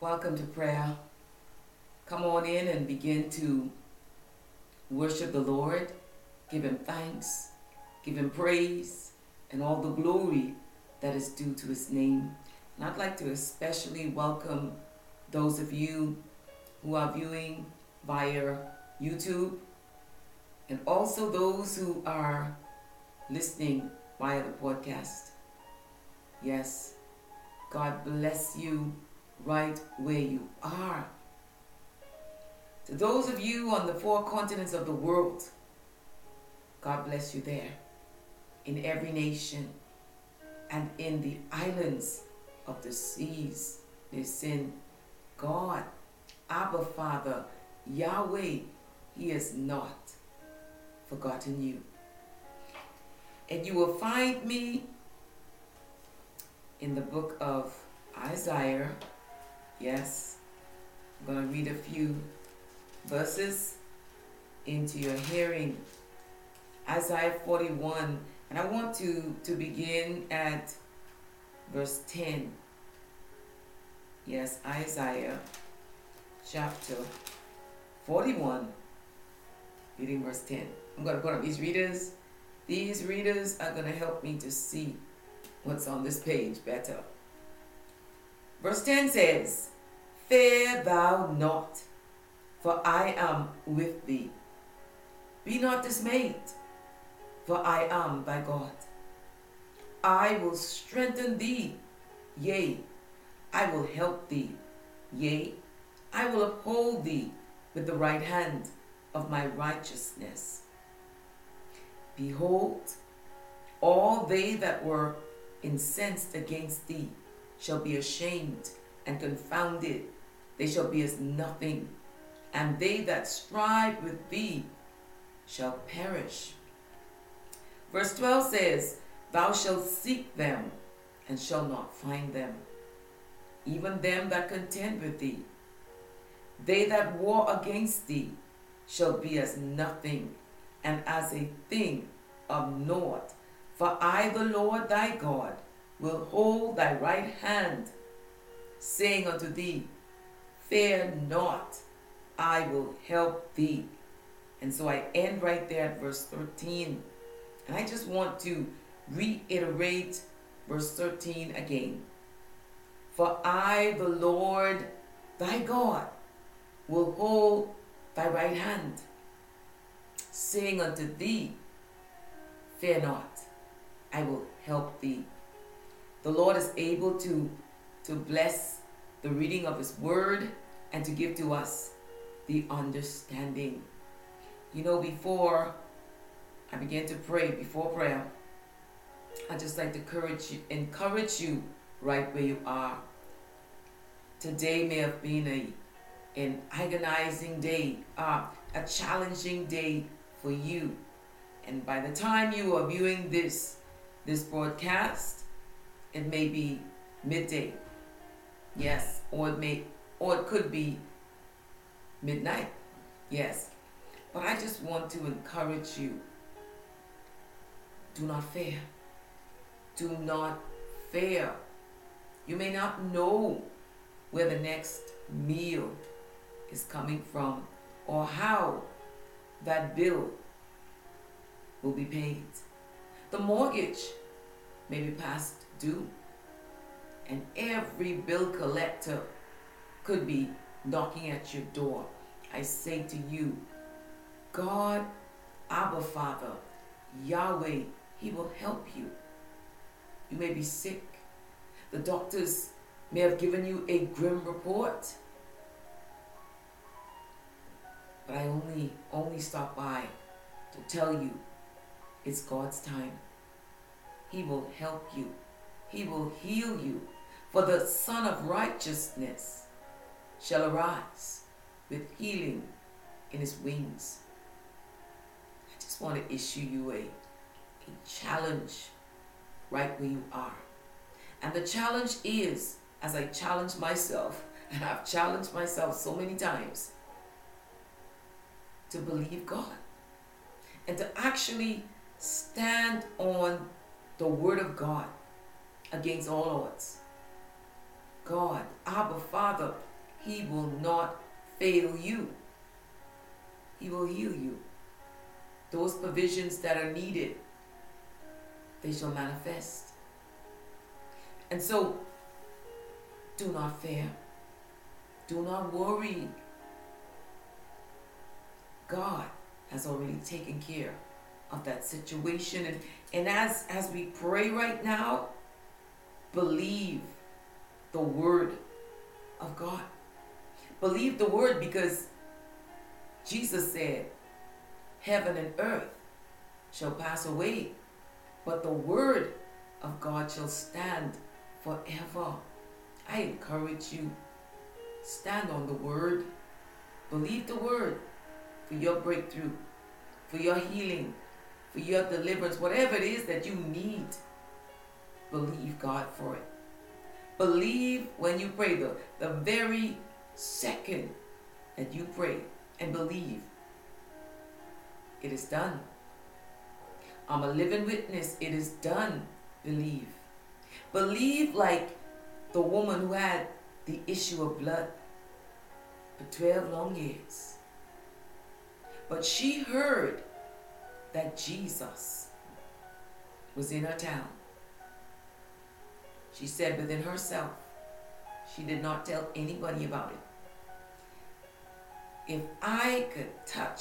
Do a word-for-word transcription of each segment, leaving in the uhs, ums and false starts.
Welcome to prayer. Come on in and begin to worship the Lord, give Him thanks, give Him praise, and all the glory that is due to His name. And I'd like to especially welcome those of you who are viewing via YouTube, and also those who are listening via the podcast. Yes, God bless you right where you are. To those of you on the four continents of the world, God bless you there, in every nation and in the islands of the seas. Listen, God, Abba Father, Yahweh, He has not forgotten you. And you will find me in the book of Isaiah. Yes, I'm going to read a few verses into your hearing. Isaiah forty-one, and I want to, to begin at verse ten. Yes, Isaiah chapter forty-one, reading verse ten. I'm going to put up these readers. These readers are going to help me to see what's on this page better. Verse ten says, "Fear thou not, for I am with thee. Be not dismayed, for I am thy God. I will strengthen thee, yea, I will help thee, yea, I will uphold thee with the right hand of my righteousness. Behold, all they that were incensed against thee shall be ashamed and confounded. They shall be as nothing, and they that strive with thee shall perish." Verse twelve says, "Thou shalt seek them, and shalt not find them, even them that contend with thee. They that war against thee shall be as nothing, and as a thing of naught. For I, the Lord thy God, will hold thy right hand, saying unto thee, Fear not, I will help thee." And so I end right there at verse thirteen. And I just want to reiterate verse thirteen again. "For I, the Lord thy God, will hold thy right hand, saying unto thee, Fear not, I will help thee." The Lord is able to, to bless the reading of His word and to give to us the understanding. You know, before I begin to pray, before prayer, I just like to encourage you, encourage you right where you are. Today may have been a, an agonizing day, uh, a challenging day for you. And by the time you are viewing this, this broadcast, it may be midday. Yes, or it may, or it could be midnight. Yes. But I just want to encourage you. Do not fear. Do not fear. You may not know where the next meal is coming from, or how that bill will be paid. The mortgage may be past due, and every bill collector could be knocking at your door. I say to you, God, Abba Father, Yahweh, He will help you. You may be sick. The doctors may have given you a grim report. But I only, only stop by to tell you it's God's time. He will help you. He will heal you. For the Son of Righteousness shall arise with healing in His wings. I just want to issue you a, a challenge right where you are. And the challenge is, as I challenge myself, and I've challenged myself so many times, to believe God and to actually stand on the Word of God against all odds. God, Abba, Father, He will not fail you. He will heal you. Those provisions that are needed, they shall manifest. And so, do not fear. Do not worry. God has already taken care of that situation. And, and as, as we pray right now, believe the word of God. Believe the word, because Jesus said, heaven and earth shall pass away, but the word of God shall stand forever. I encourage you, stand on the word. Believe the word for your breakthrough, for your healing, for your deliverance, whatever it is that you need. Believe God for it. Believe when you pray, the, the very second that you pray and believe, it is done. I'm a living witness. It is done. Believe. Believe like the woman who had the issue of blood for twelve long years. But she heard that Jesus was in her town. She said within herself, she did not tell anybody about it, if I could touch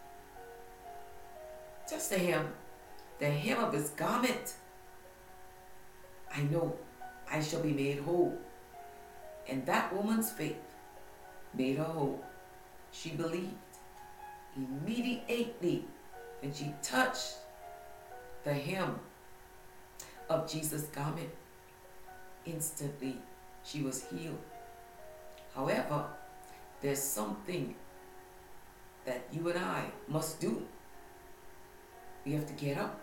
just the hem, the hem of his garment, I know I shall be made whole. And that woman's faith made her whole. She believed. Immediately when she touched the hem of Jesus' garment, instantly she was healed. However, there's something that you and I must do. We have to get up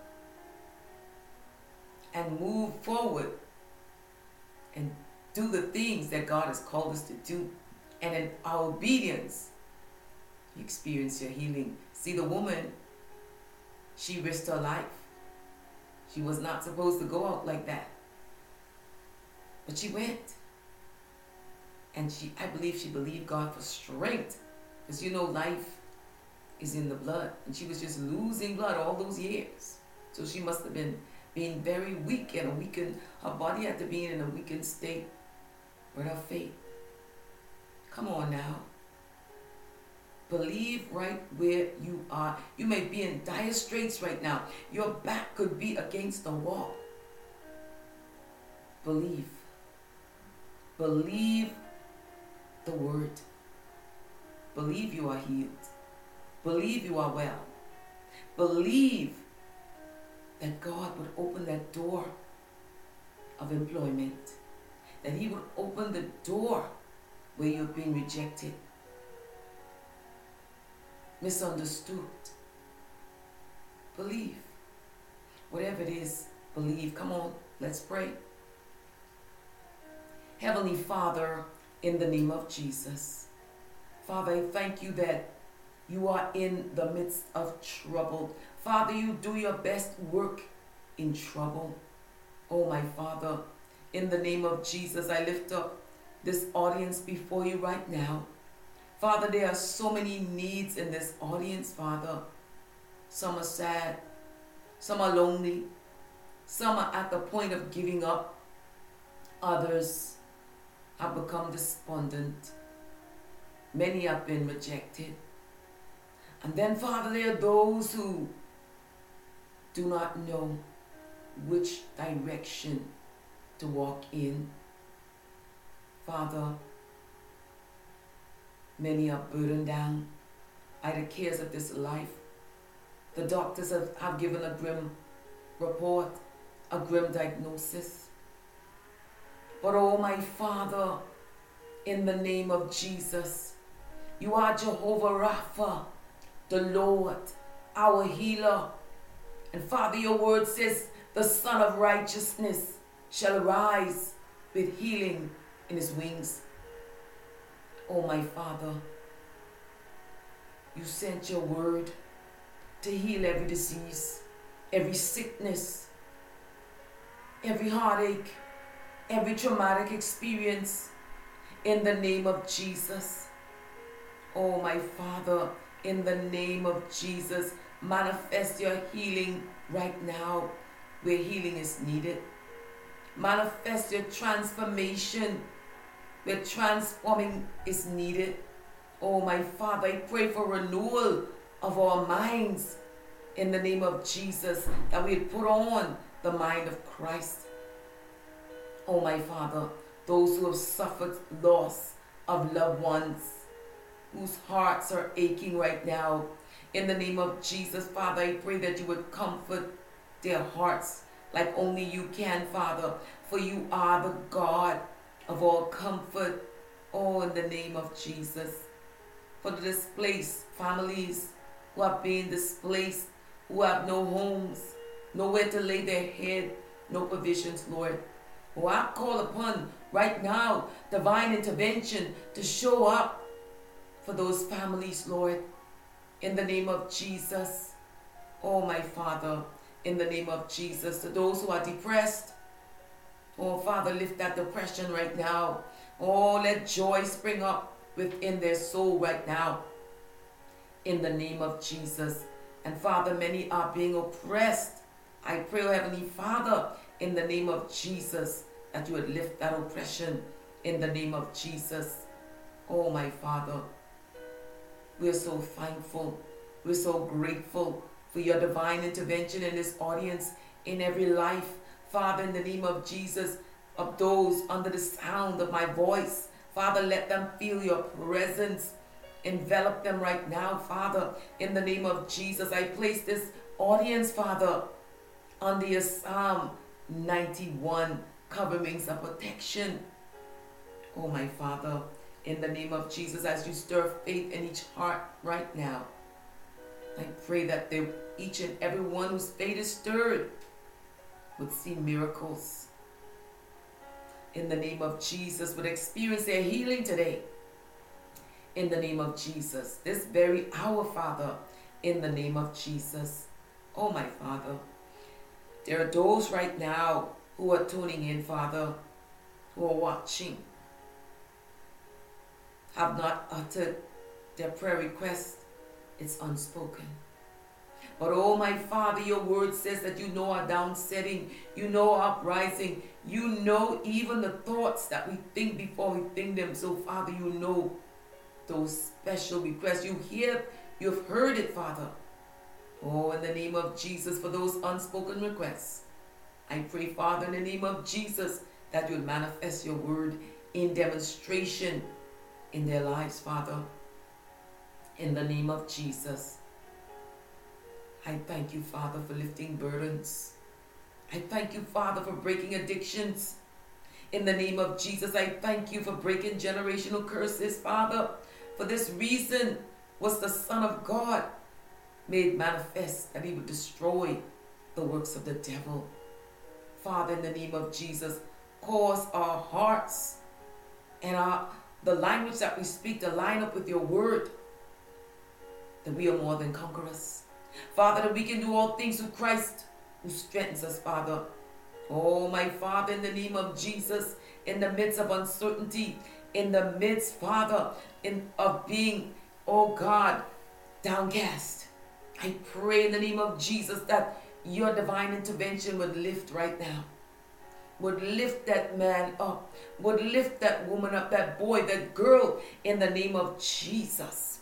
and move forward and do the things that God has called us to do. And in our obedience, you experience your healing. See, the woman, she risked her life. She was not supposed to go out like that. But she went. And she, I believe she believed God for strength. Because you know, life is in the blood. And she was just losing blood all those years. So she must have been being very weak and a weakened, her body had to be in a weakened state. But her faith, come on now. Believe right where you are. You may be in dire straits right now. Your back could be against the wall. Believe. Believe the word. Believe you are healed. Believe you are well. Believe that God would open that door of employment. That he would open the door where you've been rejected, misunderstood. Believe. Whatever it is, believe. Come on, let's pray. Heavenly Father, in the name of Jesus, Father, I thank you that you are in the midst of trouble. Father, you do your best work in trouble. Oh, my Father, in the name of Jesus, I lift up this audience before you right now. Father, there are so many needs in this audience, Father. Some are sad. Some are lonely. Some are at the point of giving up. Others have become despondent. Many have been rejected. And then, Father, there are those who do not know which direction to walk in. Father, many are burdened down by the cares of this life. The doctors have, have given a grim report, a grim diagnosis. But oh, my Father, in the name of Jesus, you are Jehovah Rapha, the Lord, our healer. And Father, your word says, the Son of Righteousness shall rise with healing in his wings. Oh, my Father, you sent your word to heal every disease, every sickness, every heartache, every traumatic experience, in the name of Jesus. Oh, my Father, in the name of Jesus, manifest your healing right now where healing is needed. Manifest your transformation where transforming is needed. Oh, my Father, I pray for renewal of our minds in the name of Jesus, that we put on the mind of Christ. Oh, my Father, those who have suffered loss of loved ones, whose hearts are aching right now, in the name of Jesus, Father, I pray that you would comfort their hearts like only you can, Father, for you are the God of all comfort. Oh, in the name of Jesus, for the displaced families who are being displaced, who have no homes, nowhere to lay their head, no provisions, Lord. Oh, I call upon right now divine intervention to show up for those families, Lord, in the name of Jesus. Oh, my Father, in the name of Jesus, to those who are depressed, oh, Father, lift that depression right now. Oh, let joy spring up within their soul right now, in the name of Jesus. And Father, many are being oppressed. I pray, oh Heavenly Father, in the name of Jesus, that you would lift that oppression in the name of Jesus. Oh, my Father, we're so thankful. We're so grateful for your divine intervention in this audience, in every life. Father, in the name of Jesus, of those under the sound of my voice, Father, let them feel your presence. Envelop them right now, Father, in the name of Jesus. I place this audience, Father, under your Psalm ninety-one coverings of protection. Oh, my Father, in the name of Jesus, as you stir faith in each heart right now, I pray that they, each and every one whose faith is stirred would see miracles. In the name of Jesus, would experience their healing today. In the name of Jesus, this very hour, Father, in the name of Jesus. Oh, my Father, there are those right now who are tuning in, Father, who are watching, have not uttered their prayer request. It's unspoken. But oh, my Father, your word says that you know our downsetting, you know our uprising, you know even the thoughts that we think before we think them. So, Father, you know those special requests. You hear, you've heard it, Father. Oh, in the name of Jesus, for those unspoken requests, I pray, Father, in the name of Jesus, that you would manifest your word in demonstration in their lives, Father. In the name of Jesus, I thank you, Father, for lifting burdens. I thank you, Father, for breaking addictions. In the name of Jesus, I thank you for breaking generational curses, Father. For this reason was the Son of God made manifest, that he would destroy the works of the devil. Father, in the name of Jesus, cause our hearts and our, the language that we speak to line up with your word, that we are more than conquerors. Father, that we can do all things through Christ who strengthens us, Father. Oh, my Father, in the name of Jesus, in the midst of uncertainty, in the midst, Father, in, of being, oh God, downcast, I pray in the name of Jesus that your divine intervention would lift right now, would lift that man up, would lift that woman up, that boy, that girl, in the name of Jesus.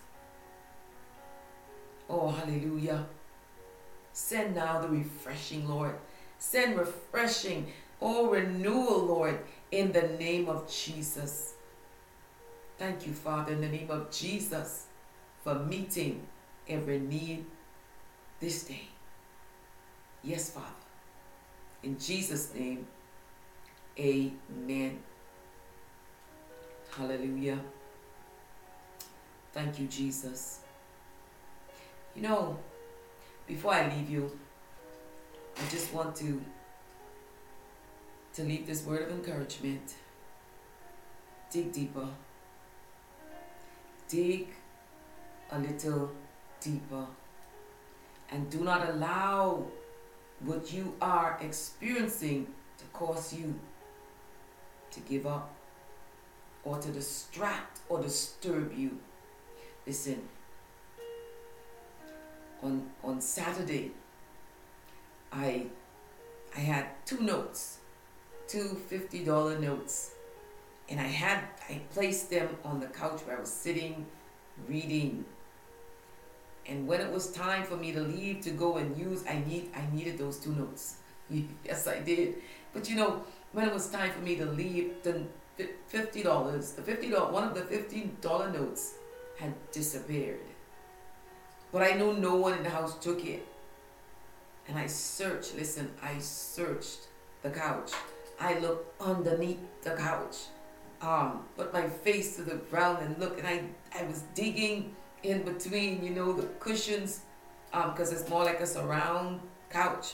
Oh, hallelujah. Send now the refreshing, Lord. Send refreshing, oh, renewal, Lord, in the name of Jesus. Thank you, Father, in the name of Jesus, for meeting every need this day. Yes, Father. In Jesus' name, amen. Hallelujah. Thank you, Jesus. You know, before I leave you, I just want to, to leave this word of encouragement. Dig deeper. Dig a little deeper. And do not allow what you are experiencing to cause you to give up. or to distract or disturb you. Listen, on on Saturday, I I had two notes, two fifty dollar notes, and I had I placed them on the couch where I was sitting, reading. And when it was time for me to leave to go and use, I need I needed those two notes. Yes, I did. But you know, when it was time for me to leave, the fifty dollars, the fifty dollars, one of the fifty dollar notes had disappeared. But I know no one in the house took it. And I searched, listen, I searched the couch. I looked underneath the couch, um, put my face to the ground and looked, and I, I was digging in between, you know, the cushions, um, because it's more like a surround couch.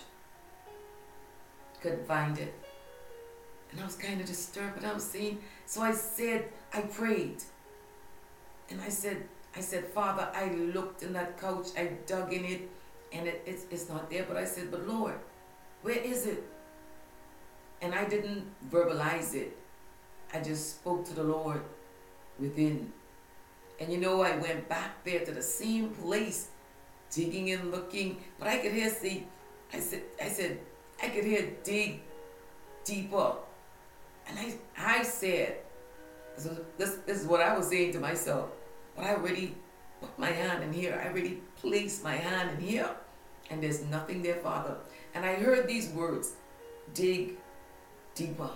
Couldn't find it. And I was kind of disturbed, but I was saying, so I said, I prayed. And I said, I said, Father, I looked in that couch, I dug in it, and it, it's, it's not there. But I said, but Lord, where is it? And I didn't verbalize it. I just spoke to the Lord within. And you know, I went back there to the same place, digging and looking, but I could hear, see, I said, I said, I could hear dig deeper. And I, I said, this, this, this is what I was saying to myself, but I already put my hand in here. I already placed my hand in here, and there's nothing there, Father. And I heard these words, dig deeper.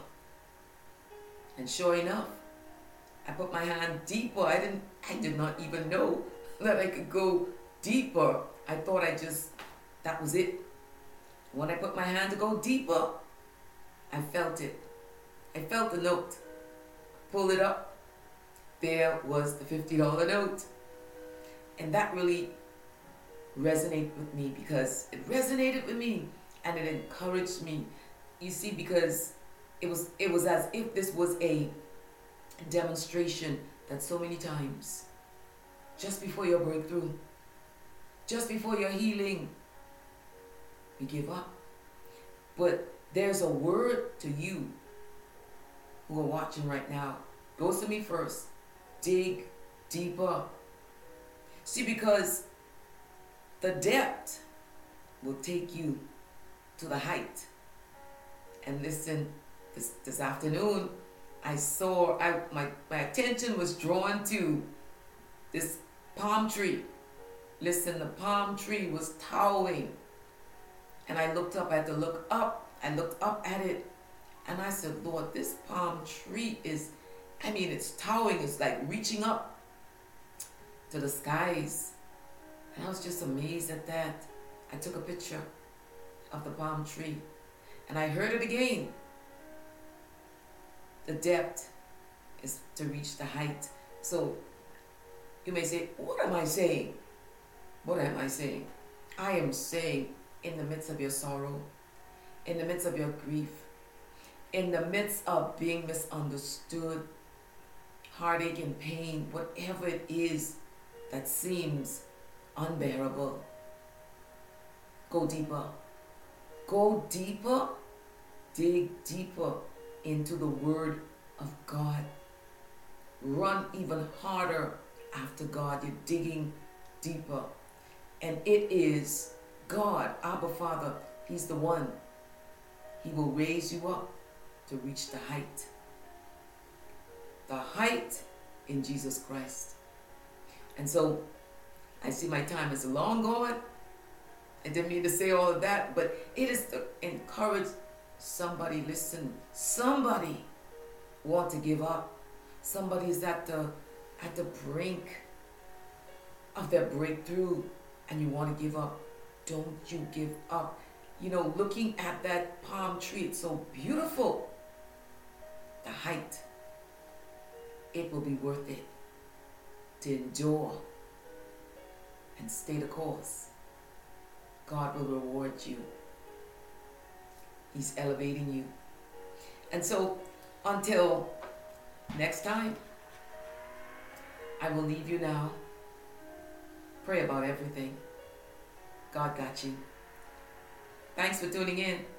And sure enough, I put my hand deeper. I didn't, I did not even know that I could go deeper. I thought I just, that was it. When I put my hand to go deeper, I felt it. I felt the note. Pulled it up. There was the fifty dollar note. And that really resonated with me, because it resonated with me and it encouraged me. You see, because it was it was as if this was a demonstration that so many times, just before your breakthrough, just before your healing, we give up. But there's a word to you who are watching right now. Goes to me first. Dig deeper. See, because the depth will take you to the height. And listen, this, this afternoon, I saw, I, my, my attention was drawn to this palm tree. Listen, the palm tree was towering. And I looked up, I had to look up. I looked up at it. And I said, Lord, this palm tree is, I mean, it's towering. It's like reaching up to the skies. And I was just amazed at that. I took a picture of the palm tree. And I heard it again. The depth is to reach the height. So you may say, what am I saying? What am I saying? I am saying, in the midst of your sorrow, in the midst of your grief, in the midst of being misunderstood, heartache and pain, whatever it is that seems unbearable, go deeper. Go deeper. Dig deeper into the Word of God. Run even harder after God. You're digging deeper. And it is God, Abba Father. He's the one. He will raise you up to reach the height. The height in Jesus Christ. And so, I see my time is long gone. I didn't mean to say all of that, but it is to encourage somebody. Listen, somebody want to give up. Somebody is at the at the brink of their breakthrough, and you want to give up. Don't you give up. You know, looking at that palm tree, it's so beautiful. The height, it will be worth it to endure and stay the course. God will reward you. He's elevating you. And so, until next time, I will leave you now. Pray about everything. God got you. Thanks for tuning in.